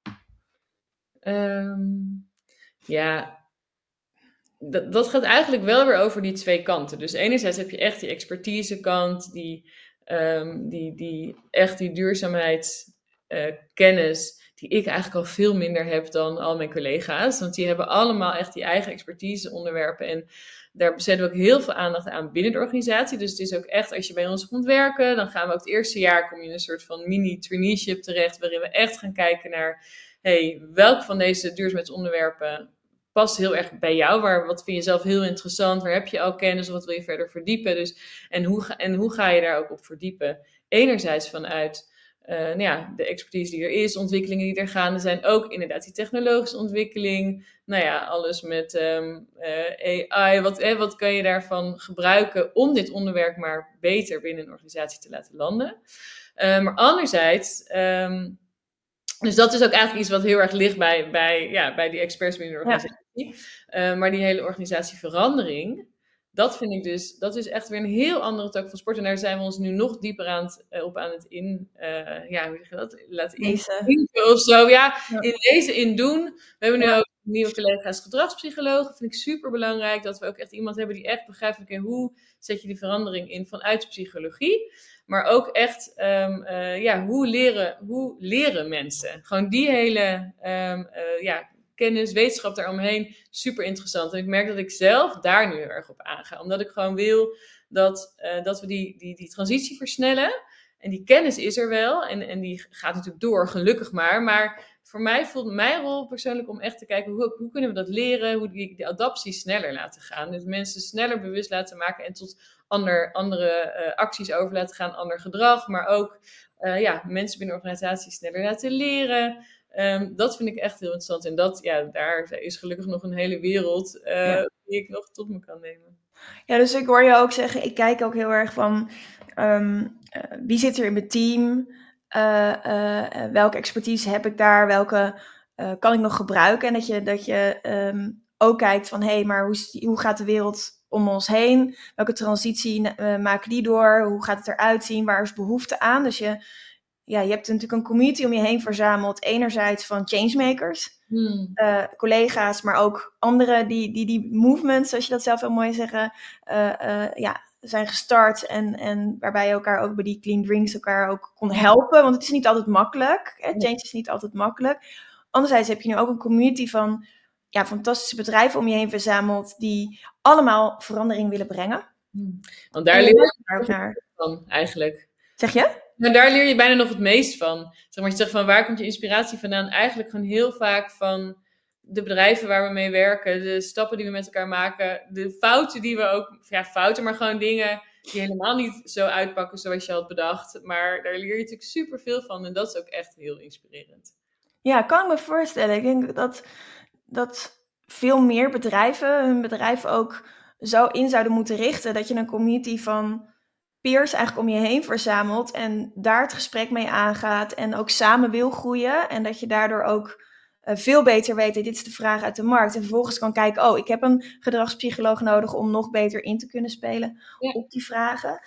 Dat gaat eigenlijk wel weer over die 2 kanten. Dus enerzijds heb je echt die expertisekant, die echt die duurzaamheid kennis, die ik eigenlijk al veel minder heb dan al mijn collega's. Want die hebben allemaal echt die eigen expertise onderwerpen. En daar besteden we ook heel veel aandacht aan binnen de organisatie. Dus het is ook echt, als je bij ons komt werken, dan gaan we ook het eerste jaar, kom je in een soort van mini-traineeship terecht, waarin we echt gaan kijken naar, welk van deze duurzaamheidsonderwerpen past heel erg bij jou. Wat vind je zelf heel interessant? Waar heb je al kennis? Of wat wil je verder verdiepen? Dus, en hoe ga je daar ook op verdiepen? Enerzijds vanuit de expertise die er is, ontwikkelingen die er gaande zijn. Ook inderdaad die technologische ontwikkeling. Alles met AI. Wat kan je daarvan gebruiken om dit onderwerp maar beter binnen een organisatie te laten landen? Maar anderzijds... dus dat is ook eigenlijk iets wat heel erg ligt bij die experts binnen de organisatie. Maar die hele organisatieverandering, dat vind ik dus, dat is echt weer een heel andere tak van sport. En daar zijn we ons nu nog dieper aan het hoe zeg je dat? Laten Deze. inzinken of zo. Ja, Ja. in lezen, in doen. We hebben nu ook nieuwe collega's gedragspsychologen. Vind ik super belangrijk dat we ook echt iemand hebben die echt begrijpt, oké, hoe zet je die verandering in vanuit de psychologie? Maar ook echt, hoe leren mensen? Gewoon die hele, kennis, wetenschap daaromheen, super interessant. En ik merk dat ik zelf daar nu heel erg op aanga. Omdat ik gewoon wil dat we die transitie versnellen. En die kennis is er wel. En die gaat natuurlijk door, gelukkig maar. Maar voor mij voelt mijn rol persoonlijk om echt te kijken, hoe kunnen we dat leren? Hoe die adaptie sneller laten gaan. Dus mensen sneller bewust laten maken en tot andere acties over laten gaan, ander gedrag. Maar ook mensen binnen organisaties sneller laten leren. Dat vind ik echt heel interessant. En daar is gelukkig nog een hele wereld die ik nog tot me kan nemen. Ja, dus ik hoor je ook zeggen, ik kijk ook heel erg van wie zit er in mijn team? Welke expertise heb ik daar? Welke kan ik nog gebruiken? En dat je ook kijkt van, hé, maar hoe gaat de wereld om ons heen? Welke transitie maken die door? Hoe gaat het eruit zien? Waar is behoefte aan? Dus je hebt natuurlijk een community om je heen verzameld. Enerzijds van changemakers, collega's, maar ook anderen die movements, zoals je dat zelf heel mooi zeggen, zijn gestart. En waarbij je elkaar ook bij die clean drinks elkaar ook kon helpen. Want het is niet altijd makkelijk. Change is niet altijd makkelijk. Anderzijds heb je nu ook een community van fantastische bedrijven om je heen verzameld die allemaal verandering willen brengen. Want daar leer je ook naar van, eigenlijk. Zeg je? Maar daar leer je bijna nog het meest van. Zeg maar, je zegt van waar komt je inspiratie vandaan? Eigenlijk gewoon heel vaak van de bedrijven waar we mee werken, de stappen die we met elkaar maken, de fouten die we ook, fouten, maar gewoon dingen die helemaal niet zo uitpakken zoals je had bedacht. Maar daar leer je natuurlijk superveel van en dat is ook echt heel inspirerend. Ja, kan ik me voorstellen. Ik denk dat veel meer bedrijven hun bedrijf ook zo in zouden moeten richten, dat je een community van peers eigenlijk om je heen verzamelt en daar het gesprek mee aangaat en ook samen wil groeien en dat je daardoor ook veel beter weet, dit is de vraag uit de markt en vervolgens kan kijken, ik heb een gedragspsycholoog nodig om nog beter in te kunnen spelen op die vragen.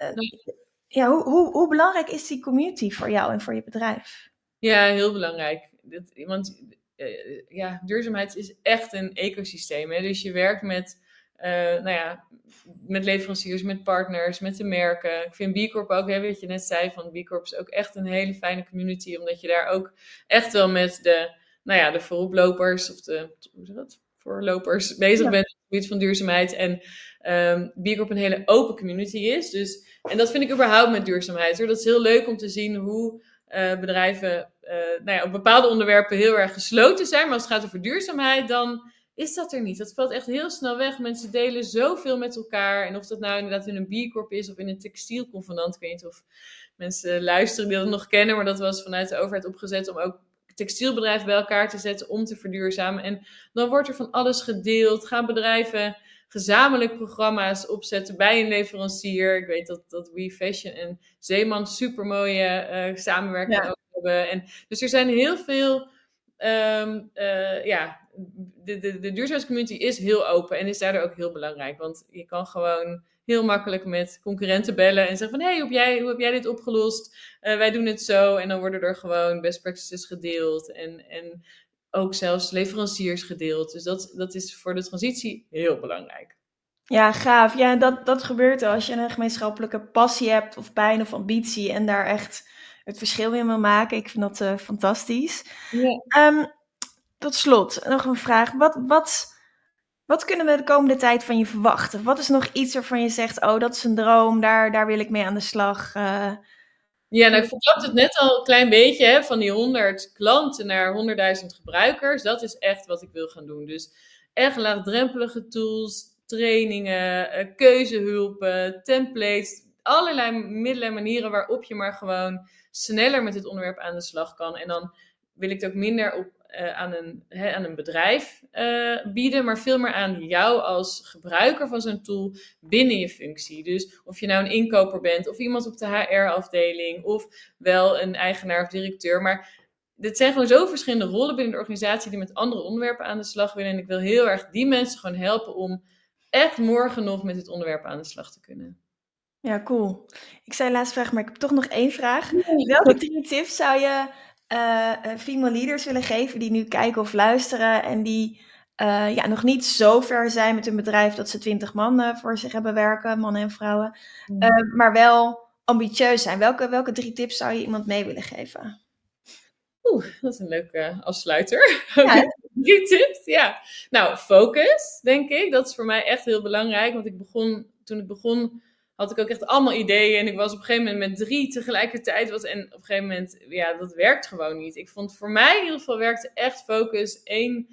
Hoe belangrijk is die community voor jou en voor je bedrijf? Ja, heel belangrijk. Want duurzaamheid is echt een ecosysteem. Hè? Dus je werkt met leveranciers, met partners, met de merken. Ik vind B Corp ook, wat je net zei, van B Corp is ook echt een hele fijne community, omdat je daar ook echt wel met de vooroplopers of voorlopers bezig bent op het gebied van duurzaamheid. En B Corp een hele open community is. Dus, en dat vind ik überhaupt met duurzaamheid. Hoor. Dat is heel leuk om te zien hoe bedrijven op bepaalde onderwerpen heel erg gesloten zijn. Maar als het gaat over duurzaamheid, dan is dat er niet. Dat valt echt heel snel weg. Mensen delen zoveel met elkaar. En of dat nou inderdaad in een B Corp is of in een textielconvenant. Ik weet niet of mensen luisteren die dat nog kennen. Maar dat was vanuit de overheid opgezet om ook textielbedrijven bij elkaar te zetten om te verduurzamen. En dan wordt er van alles gedeeld. Gaan bedrijven gezamenlijk programma's opzetten bij een leverancier. Ik weet dat We Fashion en Zeeman super mooie samenwerking ook hebben. En dus er zijn heel veel de duurzaamheidscommunity is heel open en is daardoor ook heel belangrijk. Want je kan gewoon heel makkelijk met concurrenten bellen en zeggen van, hey, hoe heb jij dit opgelost? Wij doen het zo. En dan worden er gewoon best practices gedeeld en ook zelfs leveranciers gedeeld. Dus dat is voor de transitie heel belangrijk. Ja, gaaf. Ja, dat gebeurt wel als je een gemeenschappelijke passie hebt of pijn of ambitie en daar echt het verschil in wil maken. Ik vind dat fantastisch. Ja. Tot slot, nog een vraag. Wat kunnen we de komende tijd van je verwachten? Wat is nog iets waarvan je zegt, dat is een droom, daar wil ik mee aan de slag? Ja, ik verklapte het net al een klein beetje, hè, van die 100 klanten naar 100.000 gebruikers. Dat is echt wat ik wil gaan doen. Dus echt laagdrempelige tools, trainingen, keuzehulpen, templates, allerlei middelen en manieren waarop je maar gewoon sneller met dit onderwerp aan de slag kan. En dan wil ik het ook minder aan een bedrijf bieden, maar veel meer aan jou als gebruiker van zo'n tool binnen je functie. Dus of je nou een inkoper bent, of iemand op de HR-afdeling, of wel een eigenaar of directeur. Maar dit zijn gewoon zo verschillende rollen binnen de organisatie die met andere onderwerpen aan de slag willen. En ik wil heel erg die mensen gewoon helpen om echt morgen nog met dit onderwerp aan de slag te kunnen. Ja, cool. Ik zei laatst vraag, maar ik heb toch nog 1 vraag. Welke 3 tips zou je female leaders willen geven die nu kijken of luisteren en die nog niet zo ver zijn met hun bedrijf dat ze 20 man voor zich hebben werken, mannen en vrouwen, maar wel ambitieus zijn? Welke 3 tips zou je iemand mee willen geven? Dat is een leuke afsluiter. Ja. 3 tips, ja. Nou, focus, denk ik. Dat is voor mij echt heel belangrijk. Want toen ik begon, had ik ook echt allemaal ideeën. En ik was op een gegeven moment met 3 tegelijkertijd. En op een gegeven moment, dat werkt gewoon niet. Ik vond voor mij in ieder geval werkte echt focus. één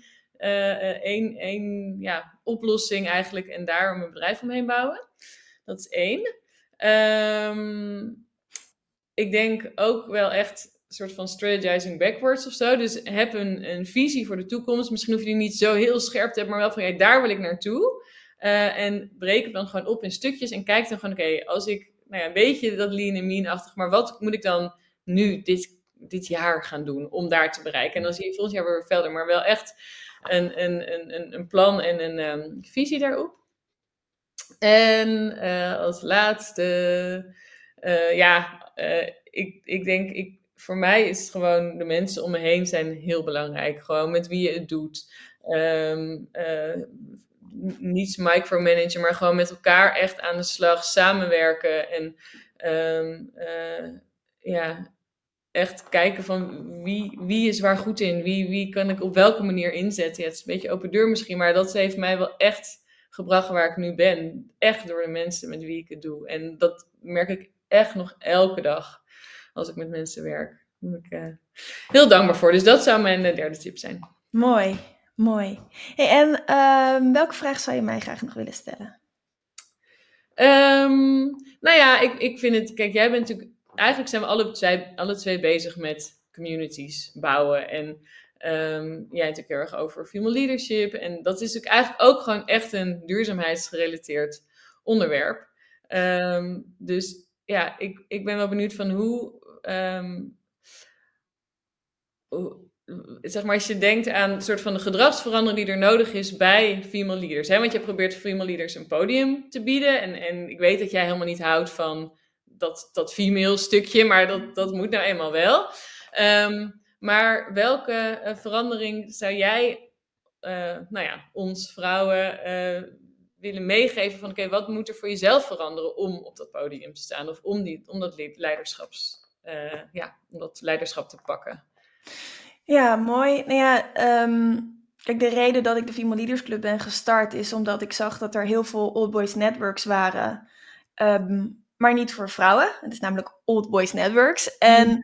oplossing eigenlijk. En daar mijn bedrijf omheen bouwen. Dat is 1. Ik denk ook wel echt een soort van strategizing backwards of zo. Dus heb een visie voor de toekomst. Misschien hoef je die niet zo heel scherp te hebben, maar wel van, daar wil ik naartoe. En breek het dan gewoon op in stukjes en kijk dan gewoon, als ik, een beetje dat lean en mean-achtig, maar wat moet ik dan nu dit jaar gaan doen om daar te bereiken? En dan zie je volgend jaar weer verder, maar wel echt een plan en een visie daarop. En als laatste, ik denk, voor mij is het gewoon de mensen om me heen zijn heel belangrijk. Gewoon met wie je het doet. Niet micromanagen, maar gewoon met elkaar echt aan de slag, samenwerken. En echt kijken van wie is waar goed in? Wie kan ik op welke manier inzetten? Ja, het is een beetje open deur misschien, maar dat heeft mij wel echt gebracht waar ik nu ben. Echt door de mensen met wie ik het doe. En dat merk ik echt nog elke dag als ik met mensen werk. Daar ben ik heel dankbaar voor. Dus dat zou mijn 3e tip zijn. Mooi. Hey, en welke vraag zou je mij graag nog willen stellen? Ik vind het... Kijk, jij bent natuurlijk... Eigenlijk zijn we alle twee bezig met communities bouwen. En jij natuurlijk heel erg over female leadership. En dat is natuurlijk eigenlijk ook gewoon echt een duurzaamheidsgerelateerd onderwerp. Dus ja, ik ben wel benieuwd van hoe zeg maar, als je denkt aan een soort van de gedragsverandering die er nodig is bij female leaders. Hè? Want je probeert female leaders een podium te bieden. En ik weet dat jij helemaal niet houdt van dat female stukje, maar dat moet nou eenmaal wel. Maar welke verandering zou jij ons vrouwen willen meegeven van wat moet er voor jezelf veranderen om op dat podium te staan of om dat leiderschap te pakken? Ja, mooi. Kijk, de reden dat ik de Female Leaders Club ben gestart is omdat ik zag dat er heel veel Old Boys Networks waren, maar niet voor vrouwen. Het is namelijk Old Boys Networks. En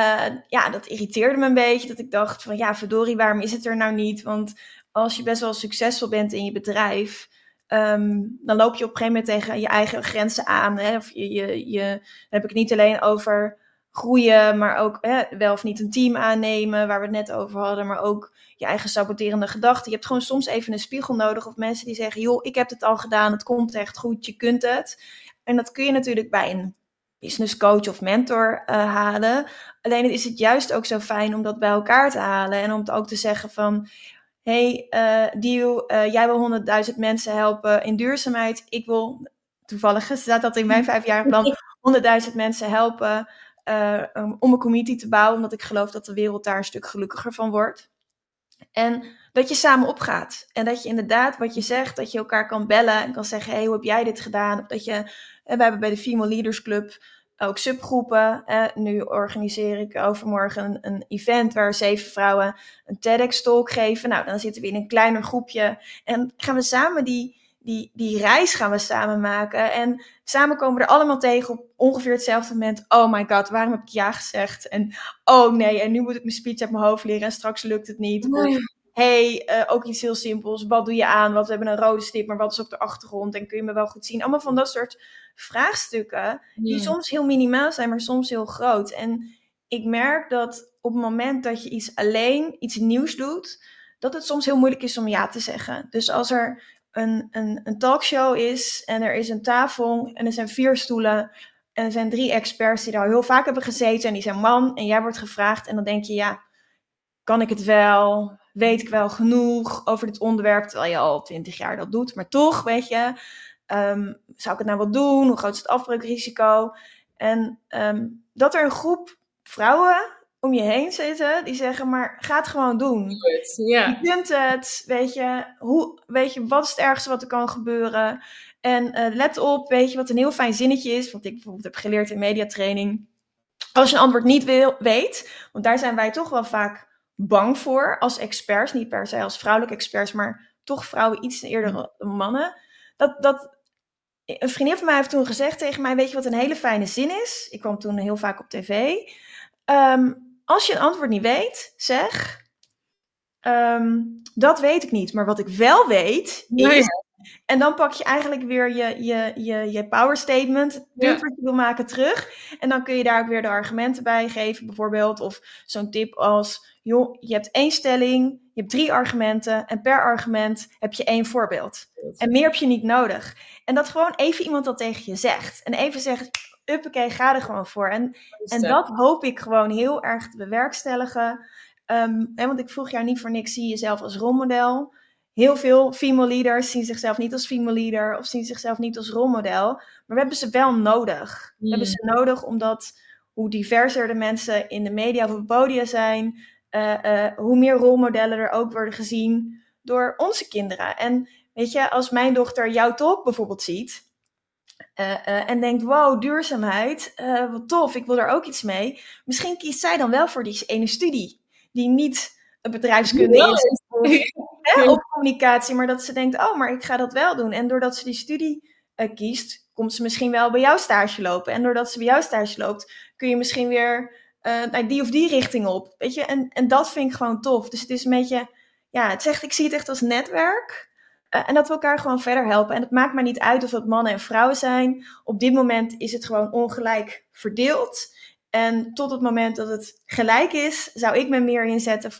dat irriteerde me een beetje, dat ik dacht van verdorie, waarom is het er nou niet? Want als je best wel succesvol bent in je bedrijf, dan loop je op een gegeven moment tegen je eigen grenzen aan. Hè? Of dan heb ik het niet alleen over groeien, maar ook wel of niet een team aannemen, waar we het net over hadden, maar ook je eigen saboterende gedachten. Je hebt gewoon soms even een spiegel nodig of mensen die zeggen, joh, ik heb het al gedaan, het komt echt goed, je kunt het. En dat kun je natuurlijk bij een business coach of mentor halen. Alleen is het juist ook zo fijn om dat bij elkaar te halen en om het ook te zeggen van, hey, jij wil 100.000 mensen helpen in duurzaamheid. Ik wil, toevallig staat dat in mijn 5-jarig plan, 100.000 mensen helpen om een community te bouwen, omdat ik geloof dat de wereld daar een stuk gelukkiger van wordt. En dat je samen opgaat. En dat je inderdaad, wat je zegt, dat je elkaar kan bellen en kan zeggen, hey, hoe heb jij dit gedaan? Of dat je, we hebben bij de Female Leaders Club ook subgroepen. Nu organiseer ik overmorgen een event waar 7 vrouwen een TEDx-talk geven. Nou, dan zitten we in een kleiner groepje en gaan we samen die reis gaan we samen maken. En samen komen we er allemaal tegen op ongeveer hetzelfde moment. Oh my god, waarom heb ik ja gezegd? En oh nee, en nu moet ik mijn speech uit mijn hoofd leren en straks lukt het niet. Of ook iets heel simpels. Wat doe je aan? We hebben een rode stip, maar wat is op de achtergrond? En kun je me wel goed zien? Allemaal van dat soort vraagstukken die soms heel minimaal zijn, maar soms heel groot. En ik merk dat op het moment dat je iets nieuws doet, dat het soms heel moeilijk is om ja te zeggen. Dus als er een talkshow is en er is een tafel en er zijn 4 stoelen en er zijn 3 experts die daar heel vaak hebben gezeten en die zijn man en jij wordt gevraagd en dan denk je, kan ik het wel? weet ik wel genoeg over dit onderwerp, terwijl je al 20 jaar dat doet. Maar toch, weet je, zou ik het nou wel doen? Hoe groot is het afbreukrisico? En dat er een groep vrouwen om je heen zitten die zeggen, maar ga het gewoon doen. Je kunt het, weet je, wat is het ergste wat er kan gebeuren? En let op, weet je, wat een heel fijn zinnetje is, wat ik bijvoorbeeld heb geleerd in mediatraining. Als je een antwoord niet weet, want daar zijn wij toch wel vaak bang voor als experts, niet per se als vrouwelijke experts, maar toch vrouwen iets eerder dan mannen. Een vriendin van mij heeft toen gezegd tegen mij, weet je wat een hele fijne zin is? Ik kwam toen heel vaak op tv. Als je een antwoord niet weet, zeg, dat weet ik niet. Maar wat ik wel weet is... En dan pak je eigenlijk weer je power statement, het punt wat je wil maken, terug. En dan kun je daar ook weer de argumenten bij geven, bijvoorbeeld. Of zo'n tip als, joh, je hebt 1 stelling, je hebt 3 argumenten. En per argument heb je 1 voorbeeld. En meer heb je niet nodig. En dat gewoon even iemand dat tegen je zegt. En even zegt, uppakee, ga er gewoon voor. En dat hoop ik gewoon heel erg te bewerkstelligen. Want ik vroeg jou niet voor niks, zie jezelf als rolmodel. Heel veel female leaders zien zichzelf niet als female leader of zien zichzelf niet als rolmodel. Maar we hebben ze wel nodig. We hebben ze nodig omdat hoe diverser de mensen in de media of op podia zijn, hoe meer rolmodellen er ook worden gezien door onze kinderen. En weet je, als mijn dochter jouw talk bijvoorbeeld ziet en denkt, wow, duurzaamheid, wat tof, ik wil er ook iets mee. Misschien kiest zij dan wel voor die ene studie die niet een bedrijfskunde is of communicatie, maar dat ze denkt, oh, maar ik ga dat wel doen. En doordat ze die studie kiest, komt ze misschien wel bij jou stage lopen. En doordat ze bij jou stage loopt, kun je misschien weer naar die of die richting op. Weet je, en dat vind ik gewoon tof. Dus het is een beetje, ik zie het echt als netwerk. En dat we elkaar gewoon verder helpen. En het maakt mij niet uit of dat mannen en vrouwen zijn. Op dit moment is het gewoon ongelijk verdeeld. En tot het moment dat het gelijk is, zou ik me meer inzetten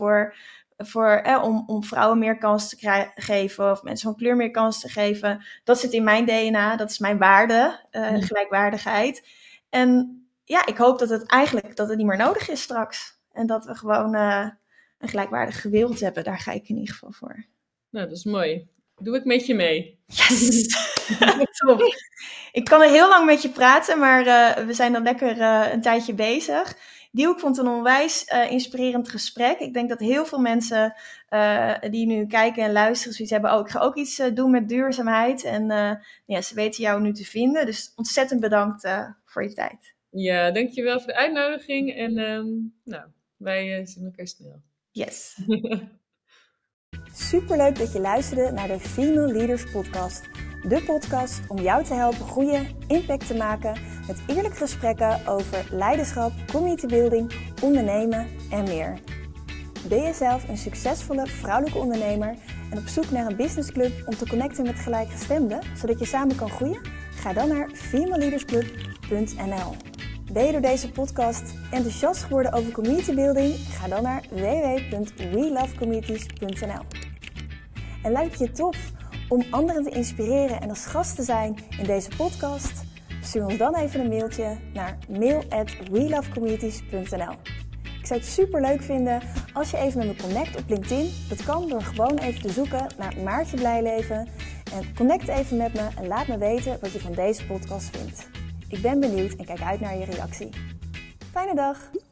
om vrouwen meer kans te geven. Of mensen van kleur meer kans te geven. Dat zit in mijn DNA, dat is mijn waarde, gelijkwaardigheid. En ja, ik hoop dat het niet meer nodig is straks. En dat we gewoon een gelijkwaardige wereld hebben. Daar ga ik in ieder geval voor. Nou, dat is mooi. Doe ik met je mee. Yes! Top. Ik kan er heel lang met je praten, maar we zijn dan lekker een tijdje bezig. Ik vond het een onwijs inspirerend gesprek. Ik denk dat heel veel mensen die nu kijken en luisteren zoiets hebben, ik ga ook iets doen met duurzaamheid. En ze weten jou nu te vinden. Dus ontzettend bedankt voor je tijd. Ja, dankjewel voor de uitnodiging. En wij zien elkaar snel. Yes. Superleuk dat je luisterde naar de Female Leaders Podcast. De podcast om jou te helpen groeien, impact te maken met eerlijke gesprekken over leiderschap, community building, ondernemen en meer. Ben je zelf een succesvolle vrouwelijke ondernemer en op zoek naar een businessclub om te connecten met gelijkgestemden, zodat je samen kan groeien? Ga dan naar femaleleadersclub.nl. Ben je door deze podcast enthousiast geworden over community building? Ga dan naar www.welovecommunities.nl. En lijkt het je tof om anderen te inspireren en als gast te zijn in deze podcast? Stuur ons dan even een mailtje naar mail@welovecommunities.nl. Ik zou het super leuk vinden als je even met me connect op LinkedIn. Dat kan door gewoon even te zoeken naar Maartje Blijleven. En connect even met me en laat me weten wat je van deze podcast vindt. Ik ben benieuwd en kijk uit naar je reactie. Fijne dag!